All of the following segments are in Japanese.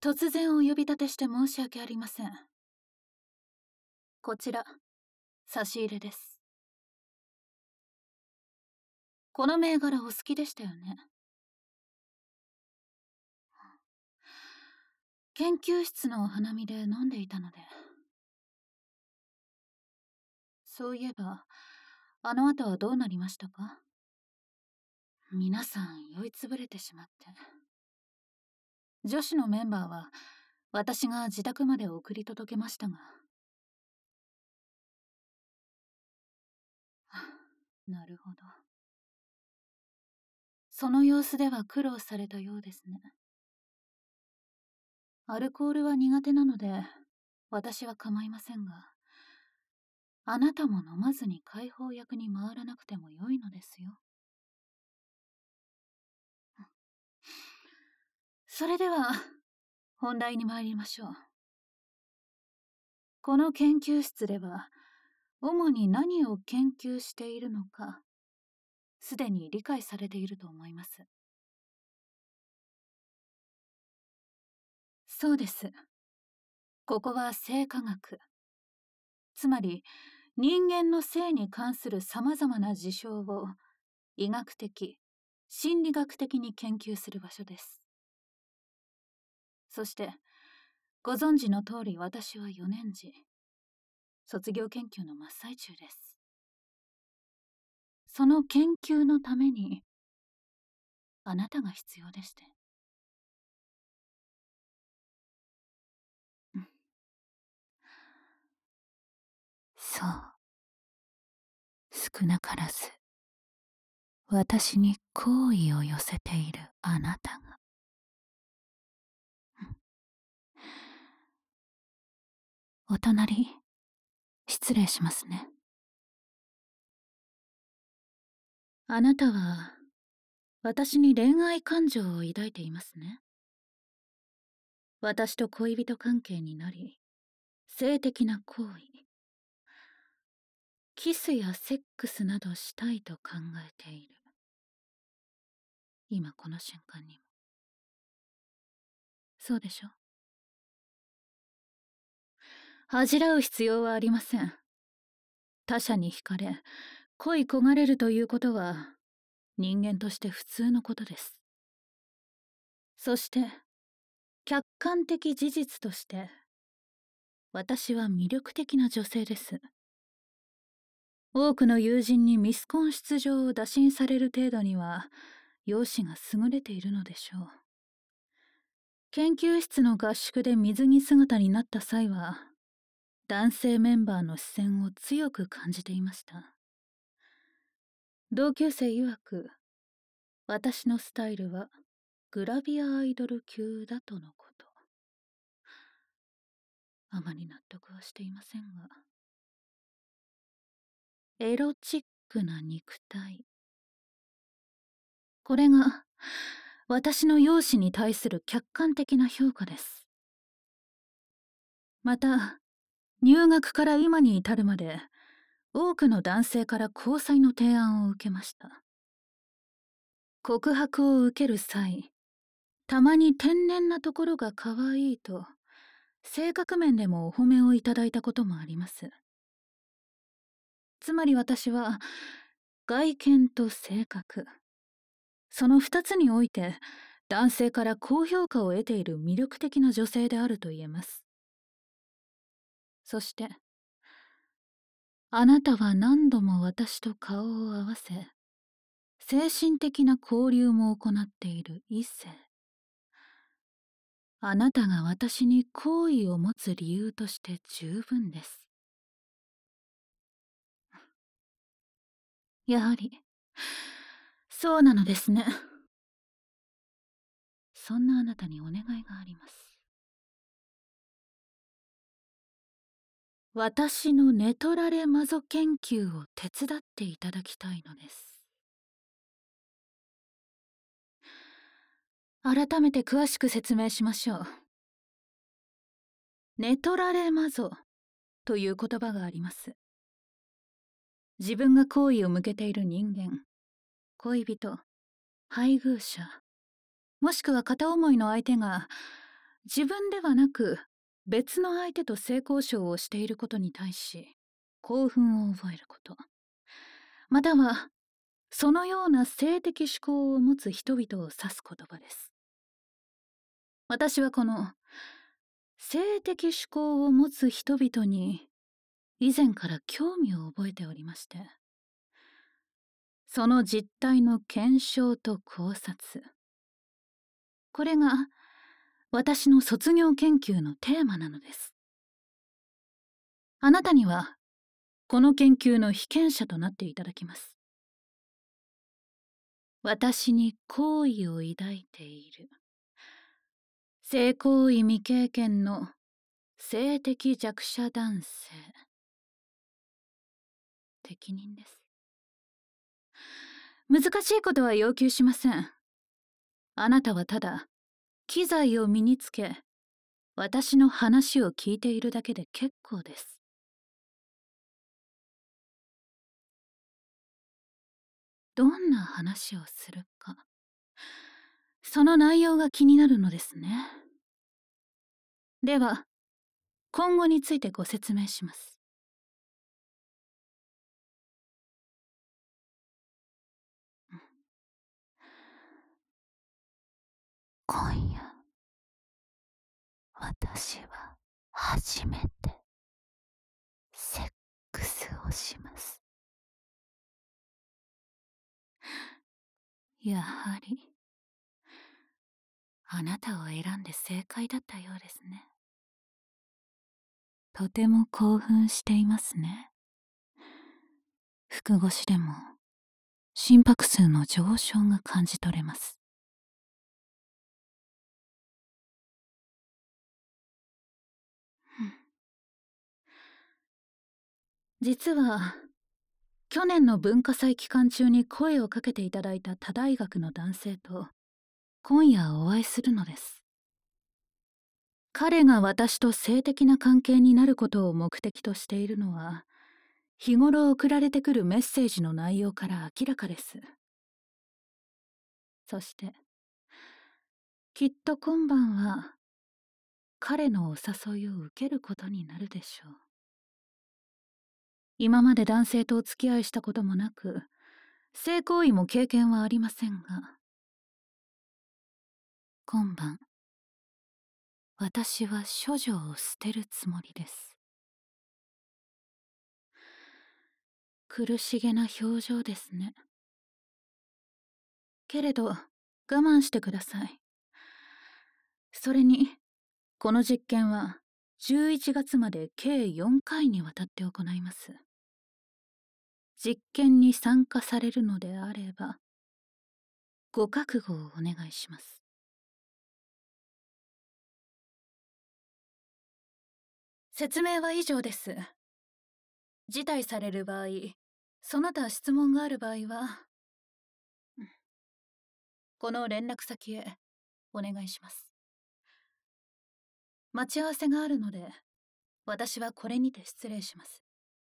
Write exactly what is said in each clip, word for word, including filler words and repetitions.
突然お呼び立てして申し訳ありません。こちら、差し入れです。この銘柄お好きでしたよね。研究室のお花見で飲んでいたので。そういえば、あの後はどうなりましたか？皆さん酔いつぶれてしまって。女子のメンバーは私が自宅まで送り届けましたが。なるほど。その様子では苦労されたようですね。アルコールは苦手なので私は構いませんが、あなたも飲まずに解放役に回らなくてもよいのですよ。それでは本題に参りましょう。この研究室では主に何を研究しているのかすでに理解されていると思います。そうです。ここは生化学、つまり人間の性に関するさまざまな事象を医学的、心理学的に研究する場所です。そしてご存知の通り私はよねん次、卒業研究の真っ最中です。その研究のためにあなたが必要でして。そう、少なからず私に好意を寄せているあなたが。お隣、失礼しますね。あなたは私に恋愛感情を抱いていますね。私と恋人関係になり、性的な行為、キスやセックスなどしたいと考えている。今この瞬間にも。そうでしょ？恥じらう必要はありません。他者に惹かれ、恋焦がれるということは人間として普通のことです。そして客観的事実として私は魅力的な女性です。多くの友人にミスコン出場を打診される程度には容姿が優れているのでしょう。研究室の合宿で水着姿になった際は男性メンバーの視線を強く感じていました。同級生曰く私のスタイルはグラビアアイドル級だとのこと。あまり納得はしていませんが。エロチックな肉体、これが私の容姿に対する客観的な評価です。また入学から今に至るまで多くの男性から交際の提案を受けました。告白を受ける際、たまに天然なところが可愛いと性格面でもお褒めをいただいたこともあります。つまり私は外見と性格、その二つにおいて男性から高評価を得ている魅力的な女性であると言えます。そしてあなたは何度も私と顔を合わせ精神的な交流も行っている異性。あなたが私に好意を持つ理由として十分です。やはりそうなのですね。そんなあなたにお願いがあります。私の寝取られマゾ研究を手伝っていただきたいのです。改めて詳しく説明しましょう。寝取られマゾという言葉があります。自分が好意を向けている人間、恋人、配偶者、もしくは片思いの相手が自分ではなく別の相手と性交渉をしていることに対し興奮を覚えること、またはそのような性的思考を持つ人々を指す言葉です。私はこの性的思考を持つ人々に以前から興味を覚えておりまして、その実態の検証と考察、これが私の卒業研究のテーマなのです。あなたにはこの研究の被験者となっていただきます。私に好意を抱いている性行為未経験の性的弱者男性、適任です。難しいことは要求しません。あなたはただ機材を身につけ、私の話を聞いているだけで結構です。どんな話をするか、その内容が気になるのですね。では、今後についてご説明します。今夜、私は初めてセックスをします。やはりあなたを選んで正解だったようですね。とても興奮していますね。服越しでも心拍数の上昇が感じ取れます。実は去年の文化祭期間中に声をかけていただいた他大学の男性と今夜お会いするのです。彼が私と性的な関係になることを目的としているのは、日頃送られてくるメッセージの内容から明らかです。そしてきっと今晩は彼のお誘いを受けることになるでしょう。今まで男性とお付き合いしたこともなく、性行為も経験はありませんが、今晩私は処女を捨てるつもりです。苦しげな表情ですね。けれど我慢してください。それにこの実験はじゅういちがつまで計よんかいにわたって行います。実験に参加されるのであればご覚悟をお願いします。説明は以上です。辞退される場合、その他質問がある場合はこの連絡先へお願いします。待ち合わせがあるので私はこれにて失礼します。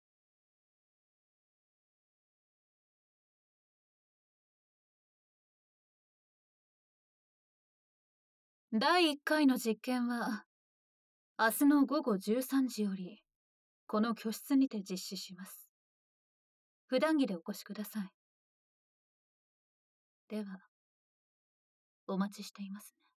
だいいっかいの実験は明日のごごじゅうさんじよりこの居室にて実施します。普段着でお越しください。ではお待ちしていますね。